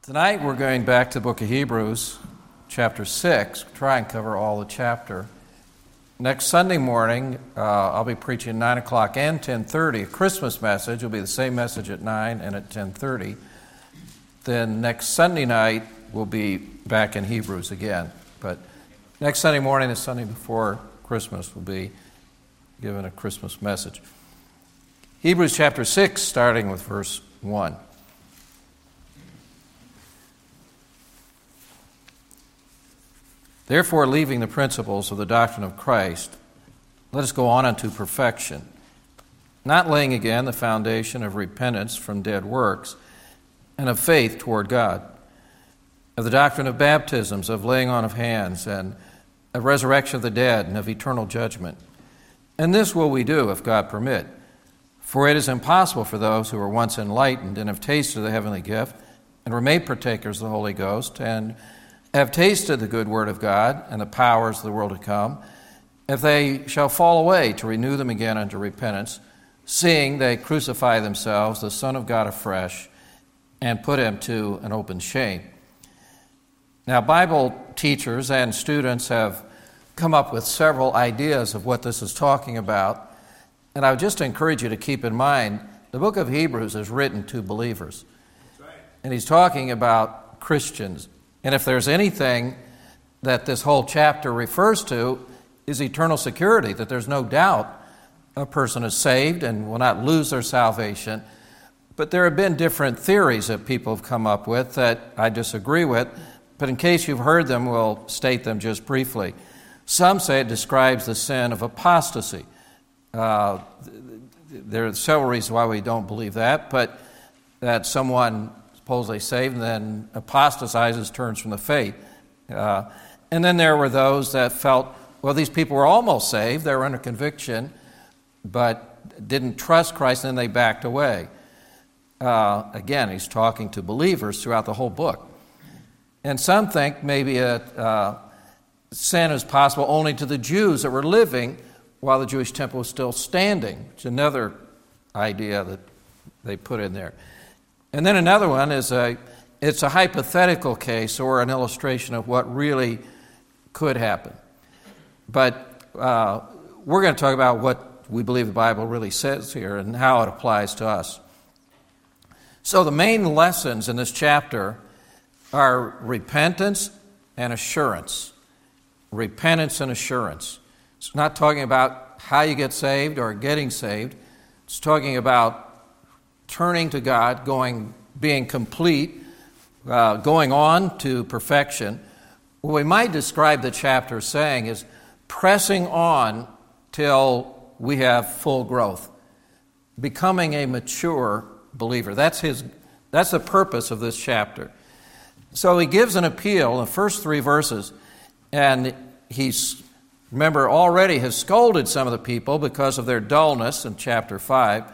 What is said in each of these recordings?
Tonight we're going back to the book of Hebrews, chapter 6, try and cover all the chapter. Next Sunday morning, I'll be preaching 9 o'clock and 10:30. A Christmas message will be the same message at 9 and at 10:30. Then next Sunday night, we'll be back in Hebrews again. But next Sunday morning, the Sunday before Christmas, we'll be given a Christmas message. Hebrews chapter 6, starting with verse 1. Therefore, leaving the principles of the doctrine of Christ, let us go on unto perfection, not laying again the foundation of repentance from dead works and of faith toward God, of the doctrine of baptisms, of laying on of hands, and of resurrection of the dead, and of eternal judgment. And this will we do, if God permit. For it is impossible for those who were once enlightened and have tasted the heavenly gift, and were made partakers of the Holy Ghost, and have tasted the good word of God and the powers of the world to come, if they shall fall away, to renew them again unto repentance, seeing they crucify themselves, the Son of God afresh, and put him to an open shame. Now, Bible teachers and students have come up with several ideas of what this is talking about, and I would just encourage you to keep in mind, the book of Hebrews is written to believers. That's right. And he's talking about Christians. And if there's anything that this whole chapter refers to is eternal security, that there's no doubt a person is saved and will not lose their salvation. But there have been different theories that people have come up with that I disagree with, but in case you've heard them, we'll state them just briefly. Some say it describes the sin of apostasy. There are several reasons why we don't believe that, but that someone supposedly saved and then apostatizes, turns from the faith. And then there were those that felt, well, these people were almost saved, they were under conviction, but didn't trust Christ, and then they backed away. Again, he's talking to believers throughout the whole book. And some think maybe sin is possible only to the Jews that were living while the Jewish temple was still standing, which is another idea that they put in there. And then another one is it's a hypothetical case or an illustration of what really could happen. But we're going to talk about what we believe the Bible really says here and how it applies to us. So the main lessons in this chapter are repentance and assurance. Repentance and assurance. It's not talking about how you get saved or getting saved. It's talking about turning to God, being complete, going on to perfection. What we might describe the chapter saying is pressing on till we have full growth, becoming a mature believer. That's the purpose of this chapter. So he gives an appeal in the first 3 verses, and remember, already has scolded some of the people because of their dullness in chapter 5.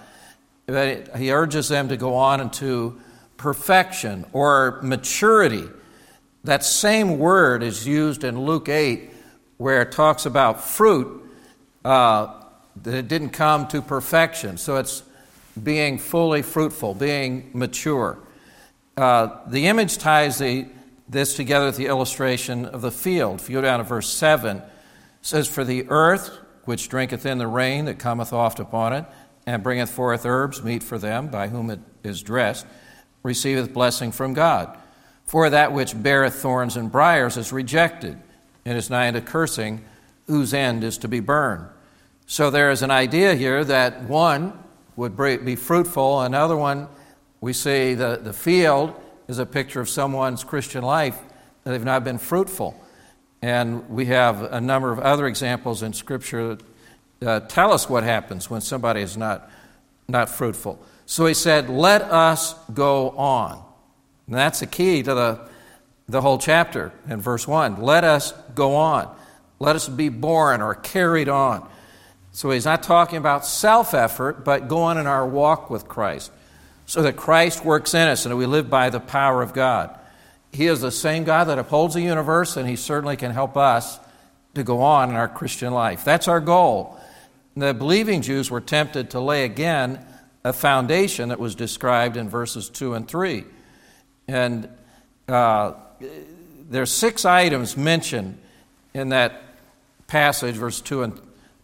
He urges them to go on into perfection or maturity. That same word is used in Luke 8 where it talks about fruit that it didn't come to perfection. So it's being fully fruitful, being mature. The image ties this together with the illustration of the field. If you go down to verse 7, it says, "For the earth, which drinketh in the rain that cometh oft upon it, and bringeth forth herbs, meet for them, by whom it is dressed, receiveth blessing from God. For that which beareth thorns and briars is rejected, and is nigh unto cursing, whose end is to be burned." So there is an idea here that one would be fruitful, another one, we see the field is a picture of someone's Christian life that they've not been fruitful. And we have a number of other examples in Scripture that tell us what happens when somebody is not fruitful. So he said, let us go on. And that's the key to the whole chapter in verse 1. Let us go on. Let us be born or carried on. So he's not talking about self-effort, but go on in our walk with Christ, so that Christ works in us and we live by the power of God. He is the same God that upholds the universe, and he certainly can help us to go on in our Christian life. That's our goal. The believing Jews were tempted to lay again a foundation that was described in verses 2 and 3. And there's 6 items mentioned in that passage, verse 2 and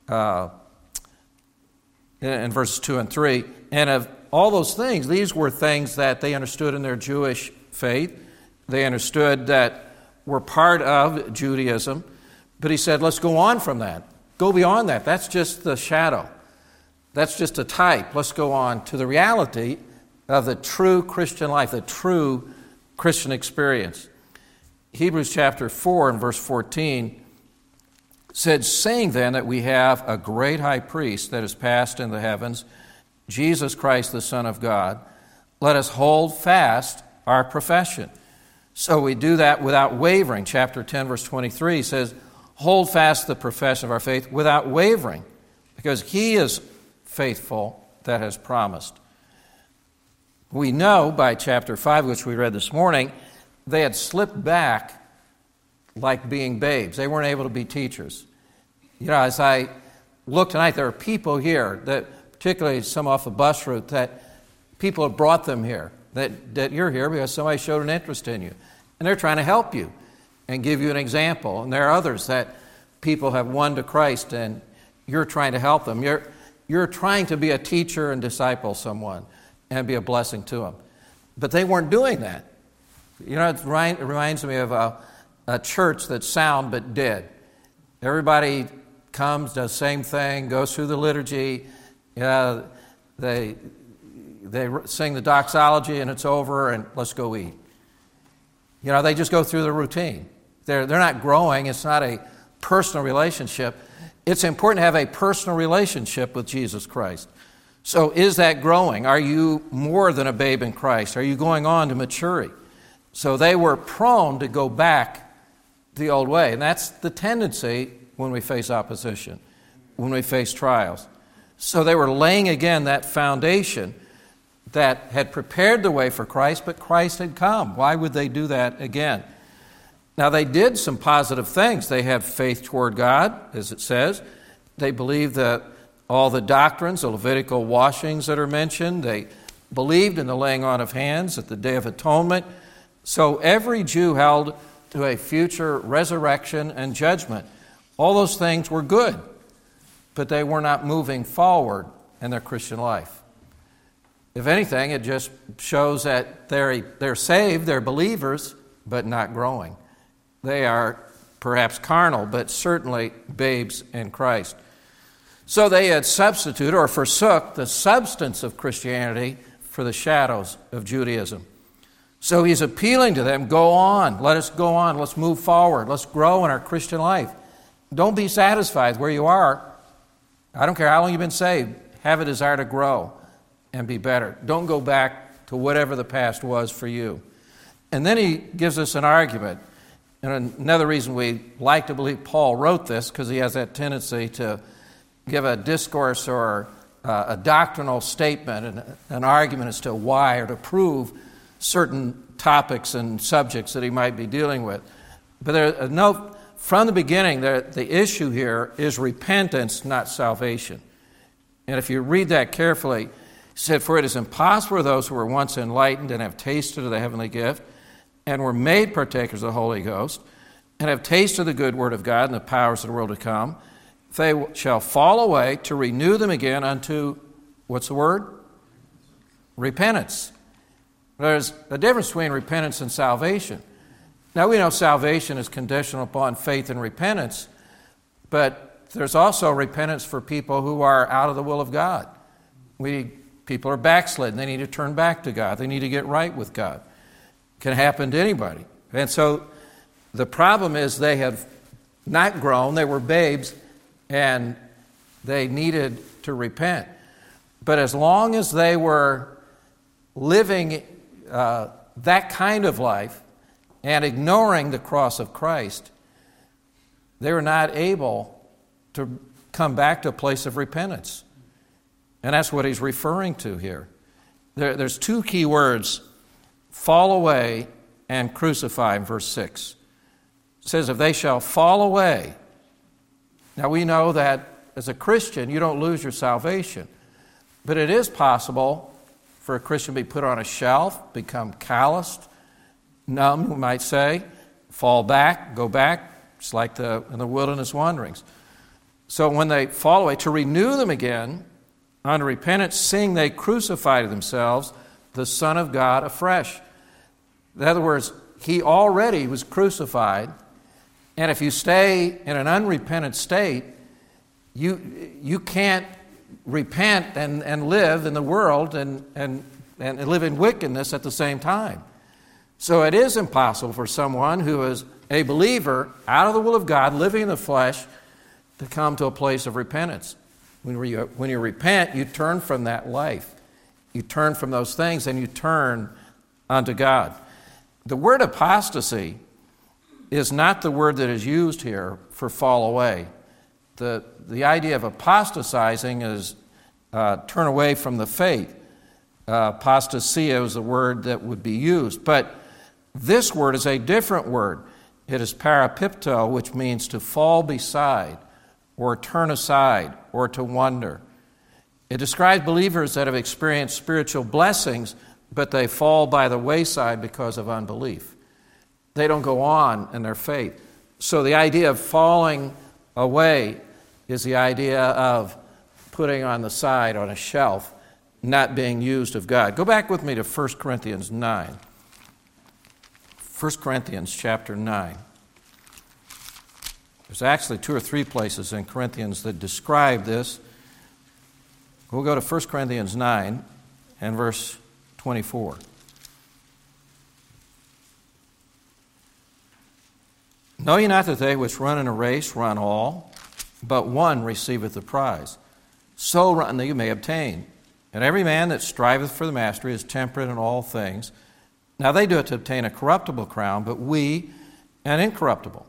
in verses 2 and 3. And of all those things, these were things that they understood in their Jewish faith. They understood that were part of Judaism. But he said, let's go on from that. Go beyond that. That's just the shadow. That's just a type. Let's go on to the reality of the true Christian life, the true Christian experience. Hebrews chapter 4 and verse 14 said, saying then that we have a great high priest that is passed in the heavens, Jesus Christ, the Son of God, let us hold fast our profession. So we do that without wavering. Chapter 10, verse 23 says, hold fast the profession of our faith without wavering, because he is faithful that has promised. We know by chapter 5, which we read this morning, they had slipped back like being babes. They weren't able to be teachers. You know, as I look tonight, there are people here, that particularly some off the bus route, that people have brought them here, that you're here because somebody showed an interest in you. And they're trying to help you and give you an example. And there are others that people have won to Christ and you're trying to help them. You're trying to be a teacher and disciple someone and be a blessing to them. But they weren't doing that. You know, it reminds me of a church that's sound but dead. Everybody comes, does the same thing, goes through the liturgy. They sing the doxology and it's over and let's go eat. You know, they just go through the routine. They're not growing. It's not a personal relationship. It's important to have a personal relationship with Jesus Christ. So is that growing? Are you more than a babe in Christ? Are you going on to maturity? So they were prone to go back the old way. And that's the tendency when we face opposition, when we face trials. So they were laying again that foundation that had prepared the way for Christ, but Christ had come. Why would they do that again? Now, they did some positive things. They had faith toward God, as it says. They believed that all the doctrines, the Levitical washings that are mentioned, they believed in the laying on of hands at the Day of Atonement. So every Jew held to a future resurrection and judgment. All those things were good, but they were not moving forward in their Christian life. If anything, it just shows that they're saved, they're believers, but not growing. They are perhaps carnal, but certainly babes in Christ. So they had substituted or forsook the substance of Christianity for the shadows of Judaism. So he's appealing to them, go on, let us go on, let's move forward, let's grow in our Christian life. Don't be satisfied where you are. I don't care how long you've been saved, have a desire to grow and be better. Don't go back to whatever the past was for you. And then he gives us an argument. And another reason we like to believe Paul wrote this, because he has that tendency to give a discourse or a doctrinal statement and an argument as to why or to prove certain topics and subjects that he might be dealing with. But note from the beginning that the issue here is repentance, not salvation. And if you read that carefully, he said, for it is impossible for those who were once enlightened and have tasted of the heavenly gift and were made partakers of the Holy Ghost and have tasted the good word of God and the powers of the world to come, if they shall fall away, to renew them again unto, what's the word? Repentance. There's a difference between repentance and salvation. Now we know salvation is conditional upon faith and repentance, but there's also repentance for people who are out of the will of God. People are backslidden. They need to turn back to God. They need to get right with God. It can happen to anybody. And so the problem is they have not grown. They were babes, and they needed to repent. But as long as they were living that kind of life and ignoring the cross of Christ, they were not able to come back to a place of repentance. And that's what he's referring to here. There's two key words, fall away and crucify, in verse 6. It says, if they shall fall away. Now we know that as a Christian, you don't lose your salvation. But it is possible for a Christian to be put on a shelf, become calloused, numb, we might say, fall back, go back. It's like in the wilderness wanderings. So when they fall away, to renew them again unto repentance, seeing they crucified themselves, the Son of God afresh. In other words, he already was crucified, and if you stay in an unrepentant state, you can't repent and live in the world and live in wickedness at the same time. So it is impossible for someone who is a believer, out of the will of God, living in the flesh, to come to a place of repentance. When you repent, you turn from that life. You turn from those things and you turn unto God. The word apostasy is not the word that is used here for fall away. The idea of apostatizing is turn away from the faith. Apostasia is the word that would be used. But this word is a different word. It is parapipto, which means to fall beside, or turn aside, or to wander. It describes believers that have experienced spiritual blessings, but they fall by the wayside because of unbelief. They don't go on in their faith. So the idea of falling away is the idea of putting on the side, on a shelf, not being used of God. Go back with me to 1 Corinthians 9. 1 Corinthians chapter 9. There's actually 2 or 3 places in Corinthians that describe this. We'll go to 1 Corinthians 9 and verse 24. Know ye not that they which run in a race run all, but one receiveth the prize? So run that you may obtain. And every man that striveth for the mastery is temperate in all things. Now they do it to obtain a corruptible crown, but we an incorruptible.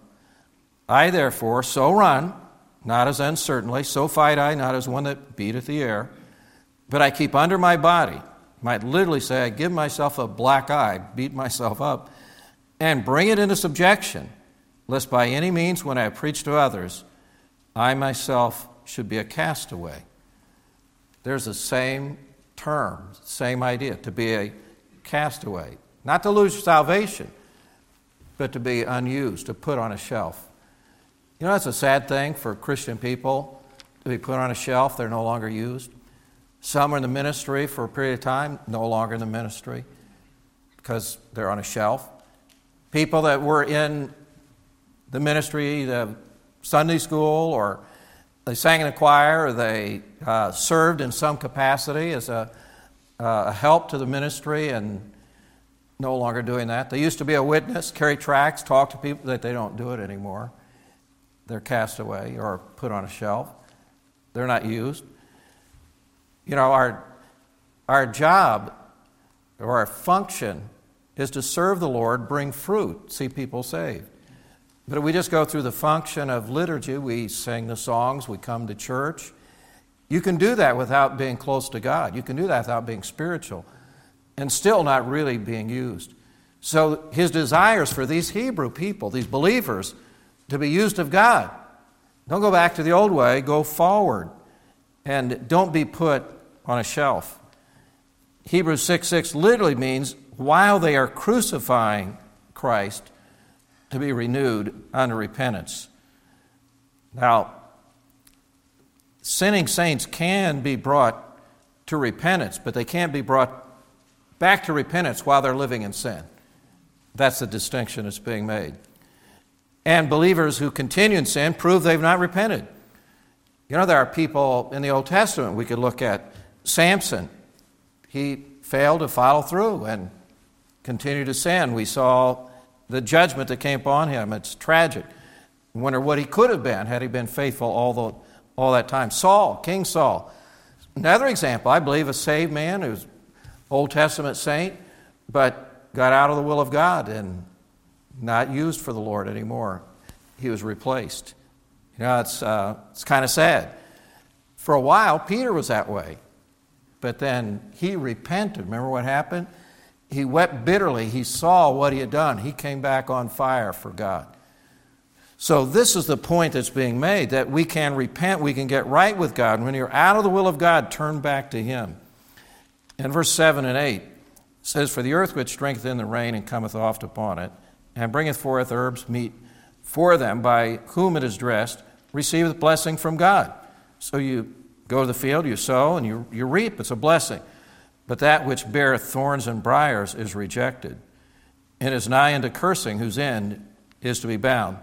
I therefore so run, not as uncertainly, so fight I, not as one that beateth the air, but I keep under my body. You might literally say, I give myself a black eye, beat myself up, and bring it into subjection, lest by any means when I preach to others, I myself should be a castaway. There's the same term, same idea, to be a castaway. Not to lose salvation, but to be unused, to put on a shelf. You know, that's a sad thing for Christian people, to be put on a shelf, they're no longer used. Some are in the ministry for a period of time, no longer in the ministry, because they're on a shelf. People that were in the ministry, the Sunday school, or they sang in a choir, or they served in some capacity as a help to the ministry, and no longer doing that. They used to be a witness, carry tracts, talk to people, that they don't do it anymore. They're cast away or put on a shelf. They're not used. You know, our job or our function is to serve the Lord, bring fruit, see people saved. But if we just go through the function of liturgy, we sing the songs, we come to church, you can do that without being close to God. You can do that without being spiritual and still not really being used. So his desires for these Hebrew people, these believers, to be used of God. Don't go back to the old way, go forward. And don't be put on a shelf. Hebrews 6:6 literally means while they are crucifying Christ, to be renewed unto repentance. Now, sinning saints can be brought to repentance, but they can't be brought back to repentance while they're living in sin. That's the distinction that's being made. And believers who continue in sin prove they've not repented. You know, there are people in the Old Testament we could look at. Samson, he failed to follow through and continued to sin. We saw the judgment that came upon him. It's tragic. I wonder what he could have been had he been faithful all that time. Saul, King Saul. Another example, I believe, a saved man who's Old Testament saint, but got out of the will of God and not used for the Lord anymore. He was replaced. You know, it's kind of sad. For a while, Peter was that way. But then he repented. Remember what happened? He wept bitterly. He saw what he had done. He came back on fire for God. So this is the point that's being made, that we can repent, we can get right with God. When you're out of the will of God, turn back to Him. In verse 7 and 8, says, "For the earth which drinketh in the rain and cometh oft upon it, and bringeth forth herbs meet for them, by whom it is dressed, receiveth blessing from God." So you go to the field, you sow, and you reap. It's a blessing. "But that which beareth thorns and briars is rejected, and is nigh unto cursing, whose end is to be bound."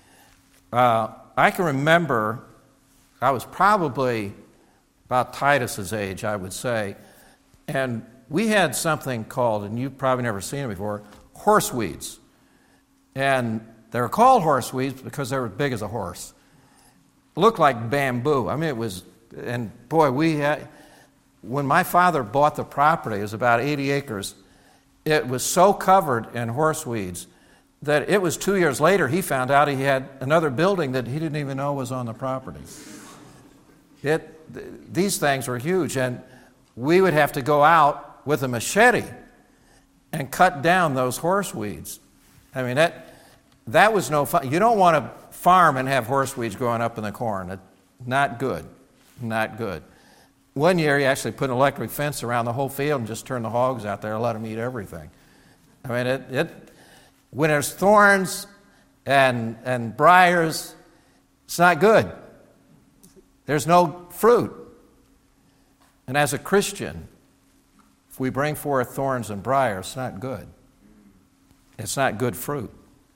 I can remember, I was probably about Titus's age, I would say, and we had something called, and you've probably never seen it before, horseweeds. And they were called horseweeds because they were as big as a horse. It looked like bamboo. I mean, it was, and boy, when my father bought the property, it was about 80 acres, it was so covered in horseweeds that it was 2 years later he found out he had another building that he didn't even know was on the property. These things were huge, and we would have to go out with a machete and cut down those horseweeds. I mean, that was no fun. You don't want to farm and have horseweeds growing up in the corn. Not good. Not good. One year he actually put an electric fence around the whole field and just turned the hogs out there and let them eat everything. I mean, when there's thorns and briars, it's not good. There's no fruit. And as a Christian, if we bring forth thorns and briars, it's not good. It's not good fruit.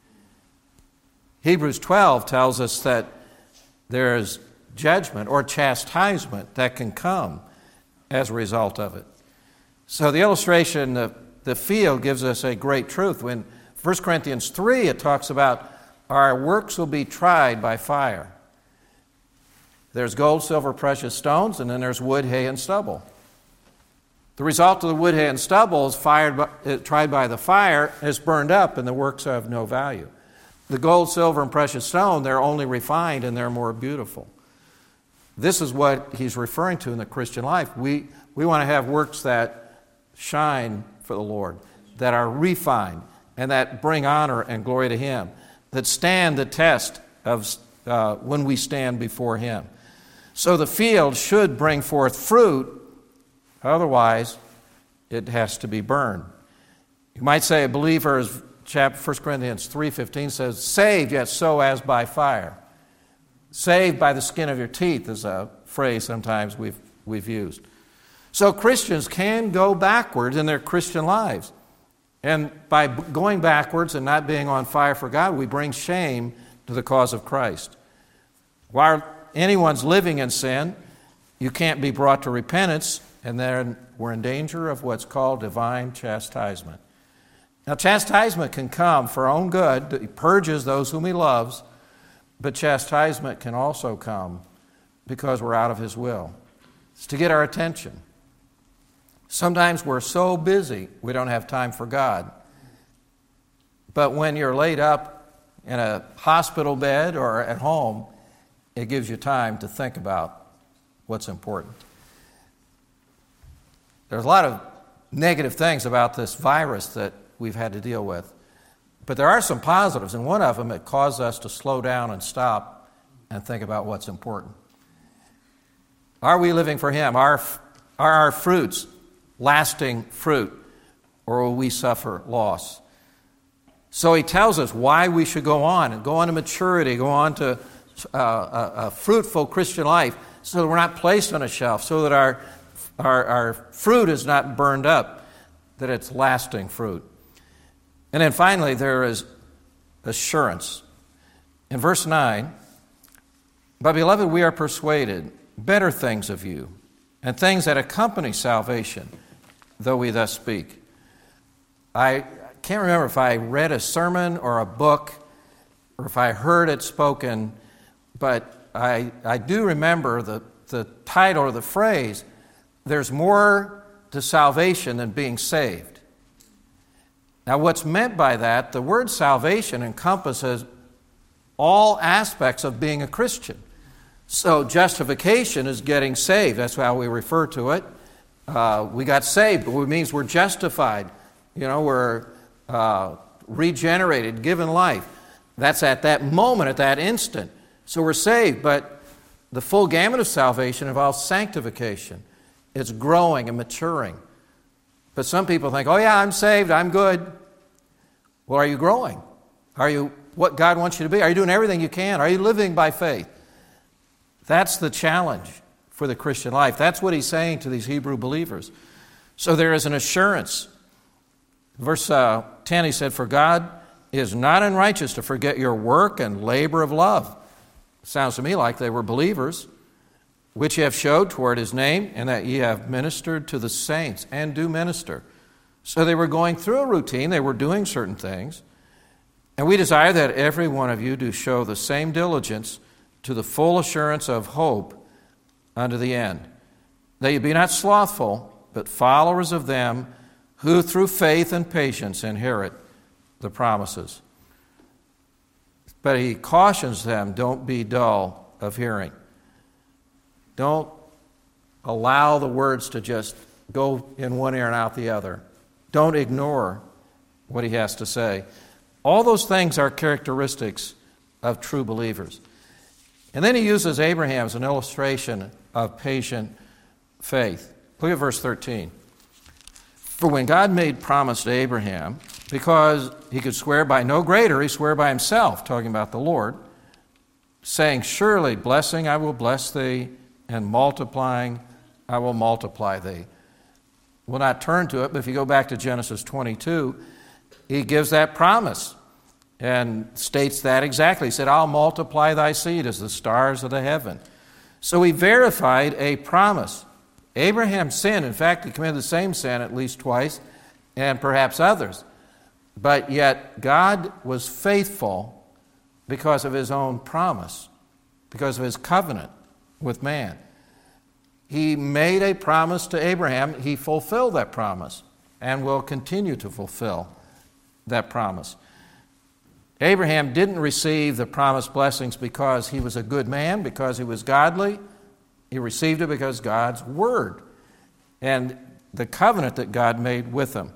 Hebrews 12 tells us that there is judgment or chastisement that can come as a result of it. So the illustration of the field gives us a great truth. When 1 Corinthians 3, it talks about our works will be tried by fire. There's gold, silver, precious stones, and then there's wood, hay, and stubble. The result of the wood, hay, and stubble is tried by the fire, is burned up, and the works are of no value. The gold, silver, and precious stone, they're only refined and they're more beautiful. This is what he's referring to in the Christian life. We want to have works that shine for the Lord, that are refined, and that bring honor and glory to Him, that stand the test of when we stand before Him. So the field should bring forth fruit, otherwise it has to be burned. You might say a believer, as 1 Corinthians 3:15 says, saved yet so as by fire. Saved by the skin of your teeth is a phrase sometimes we've used. So Christians can go backwards in their Christian lives. And by going backwards and not being on fire for God, we bring shame to the cause of Christ. While anyone's living in sin, you can't be brought to repentance, and then we're in danger of what's called divine chastisement. Now, chastisement can come for our own good. He purges those whom He loves, but chastisement can also come because we're out of His will. It's to get our attention. Sometimes we're so busy we don't have time for God. But when you're laid up in a hospital bed or at home, it gives you time to think about what's important. There's a lot of negative things about this virus that we've had to deal with. But there are some positives, and one of them, it caused us to slow down and stop and think about what's important. Are we living for Him? Are our fruits lasting fruit, or will we suffer loss? So he tells us why we should go on to maturity, go on to a fruitful Christian life, so that we're not placed on a shelf, so that our fruit is not burned up, that it's lasting fruit. And then finally, there is assurance. In verse 9, "But beloved, we are persuaded better things of you, and things that accompany salvation, though we thus speak." I can't remember if I read a sermon or a book, or if I heard it spoken, but I do remember the title or the phrase, "There's more to salvation than being saved." Now, what's meant by that, the word salvation encompasses all aspects of being a Christian. So justification is getting saved. That's how we refer to it. We got saved, but it means we're justified. We're regenerated, given life. That's at that moment, at that instant. So we're saved, but the full gamut of salvation involves sanctification. It's growing and maturing. But some people think, oh yeah, I'm saved, I'm good. Well, are you growing? Are you what God wants you to be? Are you doing everything you can? Are you living by faith? That's the challenge for the Christian life. That's what he's saying to these Hebrew believers. So there is an assurance. Verse 10, he said, "For God is not unrighteous to forget your work and labor of love." Sounds to me like they were believers, which ye have showed toward his name, and that ye have ministered to the saints, and do minister. So they were going through a routine. They were doing certain things. And we desire that every one of you do show the same diligence to the full assurance of hope unto the end, that ye be not slothful, but followers of them who through faith and patience inherit the promises. But he cautions them, don't be dull of hearing. Don't allow the words to just go in one ear and out the other. Don't ignore what he has to say. All those things are characteristics of true believers. And then he uses Abraham as an illustration of patient faith. Look at verse 13. "For when God made promise to Abraham, because he could swear by no greater, he swore by himself," talking about the Lord, "saying, Surely blessing I will bless thee, and multiplying I will multiply thee." We'll not turn to it, but if you go back to Genesis 22, he gives that promise and states that exactly. He said, "I'll multiply thy seed as the stars of the heaven." So he verified a promise. Abraham sinned. In fact, he committed the same sin at least twice, and perhaps others. But yet God was faithful because of his own promise, because of his covenant with man. He made a promise to Abraham. He fulfilled that promise and will continue to fulfill that promise. Abraham didn't receive the promised blessings because he was a good man, because he was godly. He received it because God's word and the covenant that God made with him.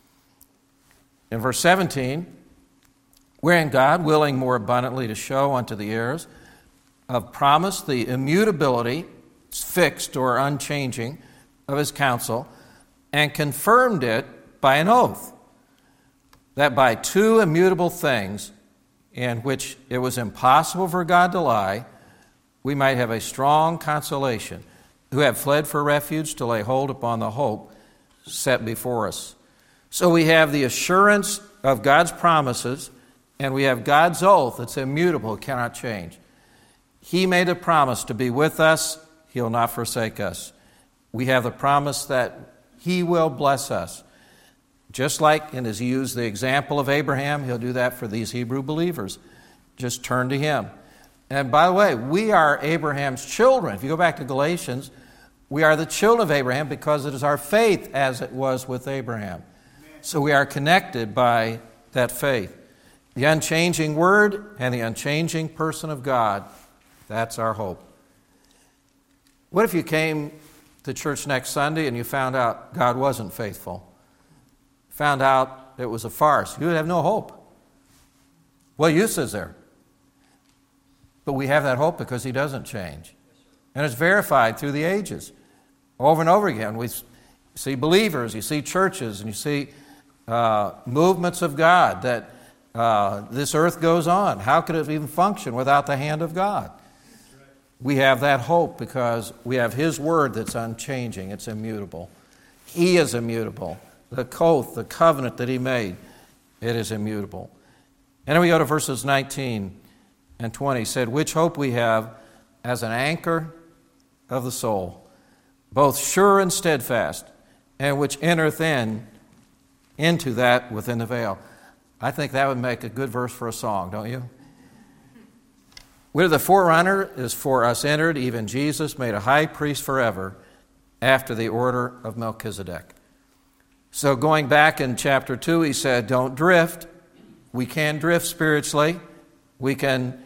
In verse 17, "Wherein God, willing more abundantly to show unto the heirs of promise the immutability, fixed or unchanging, of his counsel, and confirmed it by an oath, that by two immutable things, in which it was impossible for God to lie, we might have a strong consolation, who have fled for refuge to lay hold upon the hope set before us." So we have the assurance of God's promises, and we have God's oath that's immutable, cannot change. He made a promise to be with us. He'll not forsake us. We have the promise that he will bless us. Just like, and as he used the example of Abraham, he'll do that for these Hebrew believers. Just turn to him. And by the way, we are Abraham's children. If you go back to Galatians, we are the children of Abraham because it is our faith as it was with Abraham. So we are connected by that faith. The unchanging word and the unchanging person of God, that's our hope. What if you came to church next Sunday and you found out God wasn't faithful? Found out it was a farce? You would have no hope. What use is there? But we have that hope because he doesn't change. And it's verified through the ages. Over and over again, we see believers, you see churches, and you see movements of God that this earth goes on. How could it even function without the hand of God? We have that hope because we have his word that's unchanging. It's immutable. He is immutable. The oath, the covenant that he made, it is immutable. And then we go to verses 19 and 20. He said, "Which hope we have as an anchor of the soul, both sure and steadfast, and which entereth into that within the veil." I think that would make a good verse for a song, don't you? "Where the forerunner is for us entered, even Jesus made a high priest forever, after the order of Melchizedek." So going back in chapter 2, he said, don't drift. We can drift spiritually. We can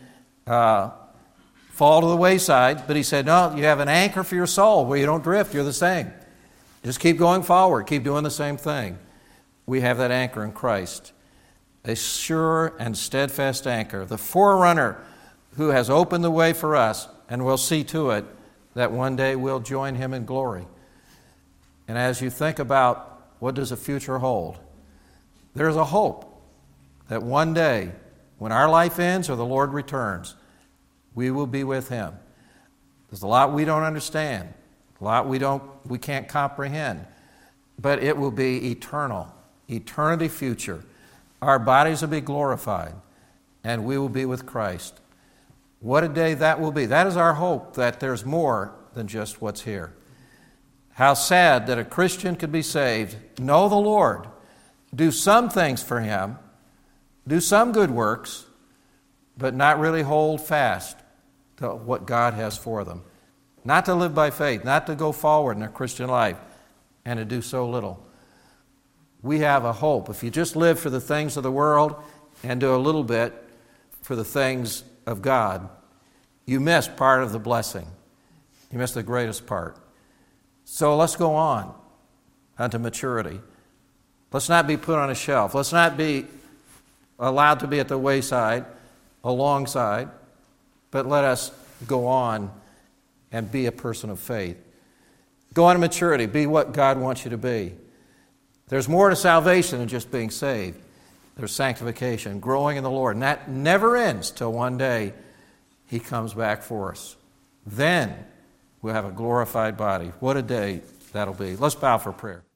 fall to the wayside. But he said, no, you have an anchor for your soul where you don't drift. You're the same. Just keep going forward. Keep doing the same thing. We have that anchor in Christ. A sure and steadfast anchor. The forerunner who has opened the way for us, and we'll see to it that one day we'll join him in glory. And as you think about What does the future hold? There's a hope that one day, when our life ends or the Lord returns, we will be with Him. There's a lot we don't understand, a lot we can't comprehend, but it will be eternal, eternity future. Our bodies will be glorified, and we will be with Christ. What a day that will be. That is our hope, that there's more than just what's here. How sad that a Christian could be saved, know the Lord, do some things for Him, do some good works, but not really hold fast to what God has for them. Not to live by faith, not to go forward in their Christian life, and to do so little. We have a hope. If you just live for the things of the world and do a little bit for the things of God, you miss part of the blessing. You miss the greatest part. So let's go on unto maturity. Let's not be put on a shelf. Let's not be allowed to be at the wayside, alongside, but let us go on and be a person of faith. Go on to maturity. Be what God wants you to be. There's more to salvation than just being saved. There's sanctification, growing in the Lord. And that never ends till one day He comes back for us. Then we'll have a glorified body. What a day that'll be. Let's bow for prayer.